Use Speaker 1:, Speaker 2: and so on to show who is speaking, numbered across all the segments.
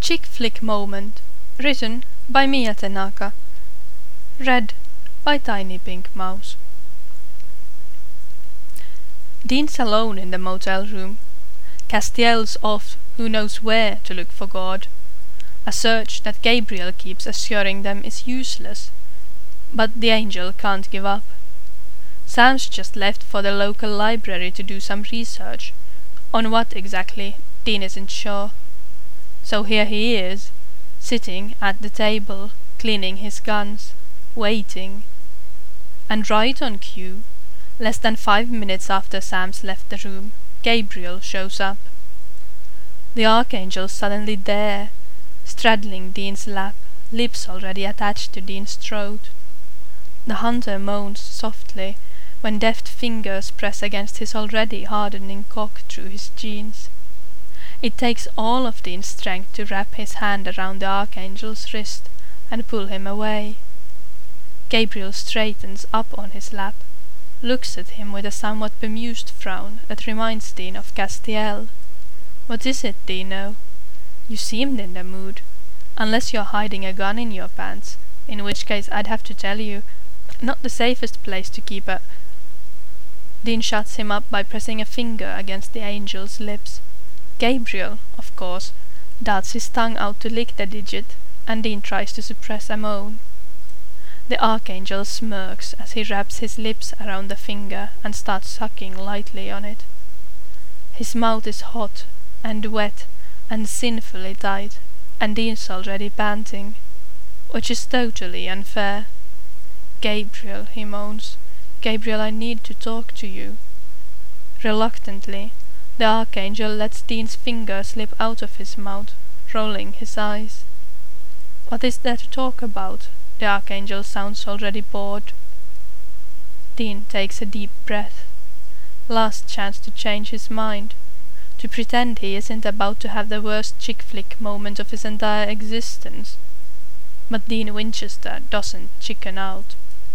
Speaker 1: Chick Flick Moment, written by Mia Tanaka, read by Tiny Pink Mouse. Dean's alone in the motel room. Castiel's off who knows where to look for God. A search that Gabriel keeps assuring them is useless, but the angel can't give up. Sam's just left for the local library to do some research. On what exactly, Dean isn't sure. So here he is, sitting at the table, cleaning his guns, waiting. And right on cue, less than 5 minutes after Sam's left the room, Gabriel shows up. The Archangel's suddenly there, straddling Dean's lap, lips already attached to Dean's throat. The hunter moans softly when deft fingers press against his already hardening cock through his jeans. It takes all of Dean's strength to wrap his hand around the Archangel's wrist and pull him away. Gabriel straightens up on his lap, looks at him with a somewhat bemused frown that reminds Dean of Castiel. "What is it, Dino? You seemed in the mood. Unless you're hiding a gun in your pants, in which case I'd have to tell you, not the safest place to keep a—" Dean shuts him up by pressing a finger against the angel's lips. Gabriel, of course, darts his tongue out to lick the digit, and Dean tries to suppress a moan. The Archangel smirks as he wraps his lips around the finger and starts sucking lightly on it. His mouth is hot and wet and sinfully tight, and Dean's already panting, which is totally unfair. "Gabriel," he moans, "Gabriel, I need to talk to you." Reluctantly, the Archangel lets Dean's finger slip out of his mouth, rolling his eyes. "What is there to talk about?" The Archangel sounds already bored. Dean takes a deep breath. Last chance to change his mind, to pretend he isn't about to have the worst chick flick moment of his entire existence. But Dean Winchester doesn't chicken out.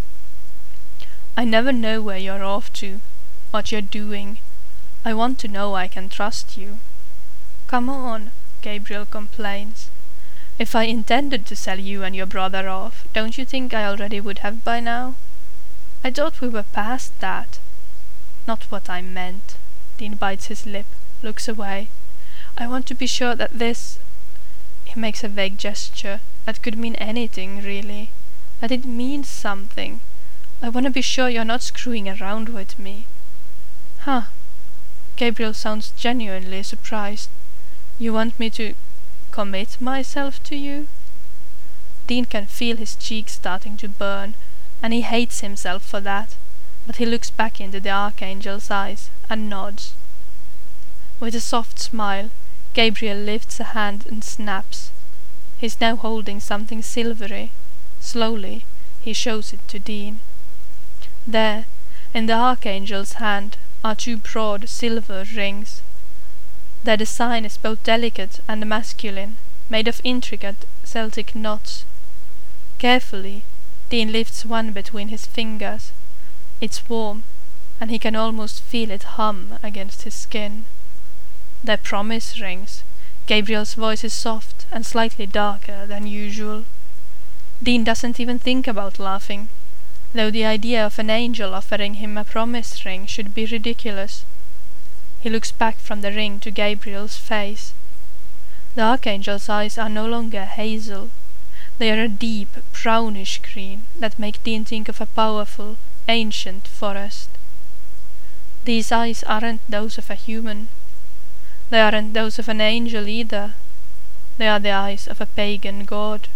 Speaker 1: "I never know where you're off to, what you're doing. I want to know I can trust you." "Come on," Gabriel complains. "If I intended to sell you and your brother off, don't you think I already would have by now? I thought we were past that." "Not what I meant." Dean bites his lip, looks away. "I want to be sure that this—" He makes a vague gesture that could mean anything, really. "That it means something. I want to be sure you're not screwing around with me." "Huh." Gabriel sounds genuinely surprised. "You want me to commit myself to you?" Dean can feel his cheeks starting to burn, and he hates himself for that, but he looks back into the Archangel's eyes and nods. With a soft smile, Gabriel lifts a hand and snaps. He's now holding something silvery. Slowly, he shows it to Dean. There, in the Archangel's hand, are 2 broad silver rings. Their design is both delicate and masculine, made of intricate Celtic knots. Carefully, Dean lifts one between his fingers. It's warm, and he can almost feel it hum against his skin. "They're promise rings." Gabriel's voice is soft and slightly darker than usual. Dean doesn't even think about laughing, though the idea of an angel offering him a promise ring should be ridiculous. He looks back from the ring to Gabriel's face. The Archangel's eyes are no longer hazel. They are a deep, brownish green that make Dean think of a powerful, ancient forest. These eyes aren't those of a human. They aren't those of an angel either. They are the eyes of a pagan god.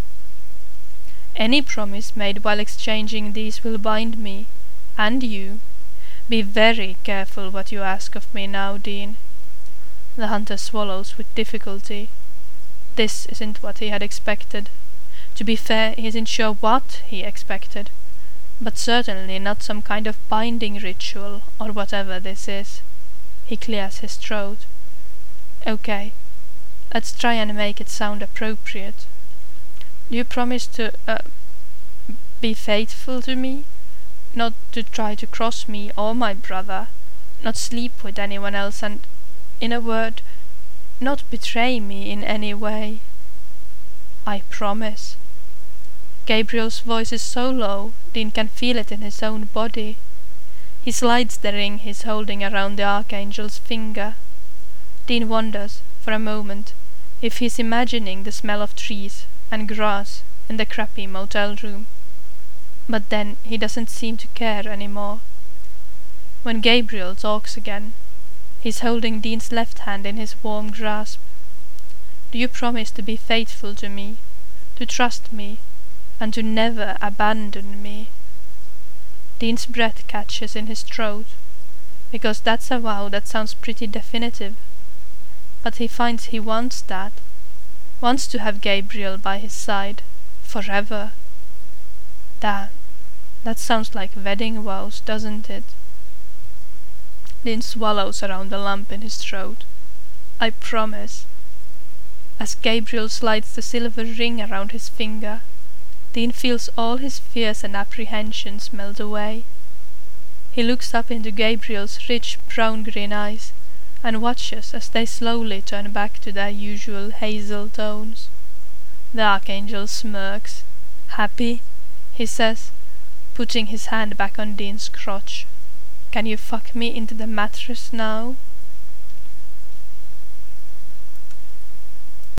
Speaker 1: "Any promise made while exchanging these will bind me, and you. Be very careful what you ask of me now, Dean." The hunter swallows with difficulty. This isn't what he had expected. To be fair, he isn't sure what he expected, but certainly not some kind of binding ritual or whatever this is. He clears his throat. "Okay, let's try and make it sound appropriate. Do you promise to, be faithful to me? Not to try to cross me or my brother, not sleep with anyone else, and, in a word, not betray me in any way?" "I promise." Gabriel's voice is so low, Dean can feel it in his own body. He slides the ring he's holding around the Archangel's finger. Dean wonders, for a moment, if he's imagining the smell of trees and grass in the crappy motel room. But then he doesn't seem to care anymore. When Gabriel talks again, he's holding Dean's left hand in his warm grasp. "Do you promise to be faithful to me, to trust me, and to never abandon me?" Dean's breath catches in his throat, because that's a vow that sounds pretty definitive. But he finds he wants that, wants to have Gabriel by his side, forever. That sounds like wedding vows, doesn't it? Dean swallows around the lump in his throat. "I promise." As Gabriel slides the silver ring around his finger, Dean feels all his fears and apprehensions melt away. He looks up into Gabriel's rich brown-green eyes and watches as they slowly turn back to their usual hazel tones. The Archangel smirks. "Happy?" he says, putting his hand back on Dean's crotch. "Can you fuck me into the mattress now?"